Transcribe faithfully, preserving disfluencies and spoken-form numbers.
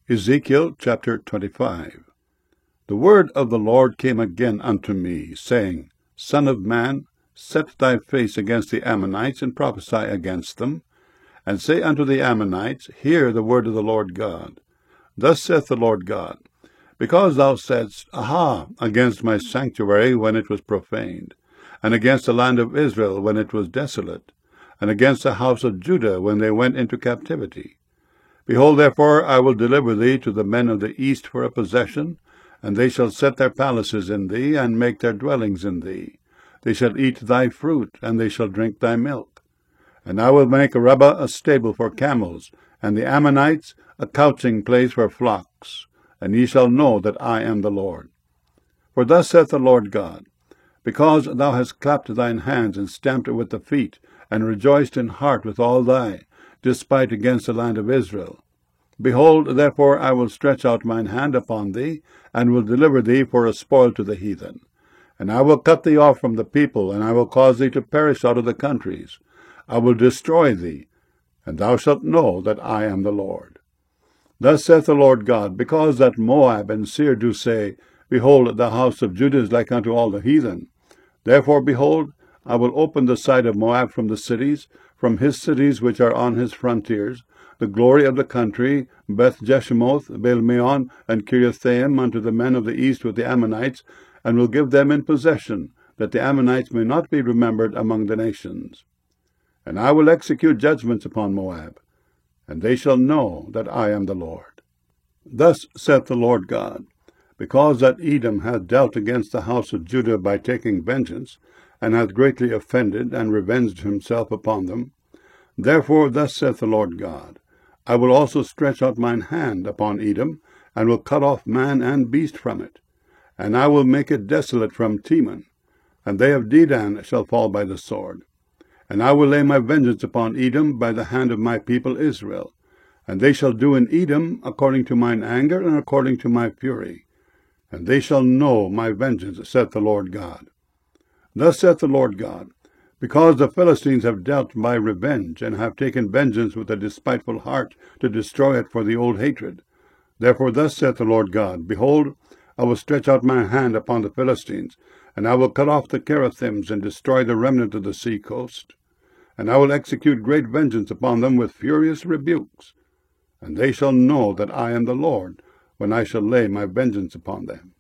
Ezekiel chapter twenty-five. The word of the Lord came again unto me, saying, Son of man, set thy face against the Ammonites, and prophesy against them, and say unto the Ammonites, Hear the word of the Lord God. Thus saith the Lord God, Because thou saidst, Aha, against my sanctuary when it was profaned, and against the land of Israel when it was desolate, and against the house of Judah when they went into captivity. Behold, therefore, I will deliver thee to the men of the east for a possession, and they shall set their palaces in thee, and make their dwellings in thee. They shall eat thy fruit, and they shall drink thy milk. And I will make Arabah a stable for camels, and the Ammonites a couching place for flocks. And ye shall know that I am the Lord. For thus saith the Lord God, Because thou hast clapped thine hands, and stamped it with the feet, and rejoiced in heart with all thy despite against the land of Israel. Behold, therefore I will stretch out mine hand upon thee, and will deliver thee for a spoil to the heathen. And I will cut thee off from the people, and I will cause thee to perish out of the countries. I will destroy thee, and thou shalt know that I am the Lord. Thus saith the Lord God, Because that Moab and Seir do say, Behold, the house of Judah is like unto all the heathen. Therefore, behold, I will open the side of Moab from the cities, from his cities which are on his frontiers, the glory of the country, Beth-Jeshimoth, Baal-meon, and Kiriathaim, unto the men of the east with the Ammonites, and will give them in possession, that the Ammonites may not be remembered among the nations. And I will execute judgments upon Moab, and they shall know that I am the Lord. Thus saith the Lord God, Because that Edom hath dealt against the house of Judah by taking vengeance, and hath greatly offended, and revenged himself upon them, therefore thus saith the Lord God, I will also stretch out mine hand upon Edom, and will cut off man and beast from it, and I will make it desolate from Teman, and they of Dedan shall fall by the sword. And I will lay my vengeance upon Edom by the hand of my people Israel, and they shall do in Edom according to mine anger and according to my fury, and they shall know my vengeance, saith the Lord God. Thus saith the Lord God, Because the Philistines have dealt by revenge, and have taken vengeance with a despiteful heart to destroy it for the old hatred. Therefore thus saith the Lord God, Behold, I will stretch out my hand upon the Philistines, and I will cut off the Cherethims, and destroy the remnant of the sea coast. And I will execute great vengeance upon them with furious rebukes. And they shall know that I am the Lord, when I shall lay my vengeance upon them.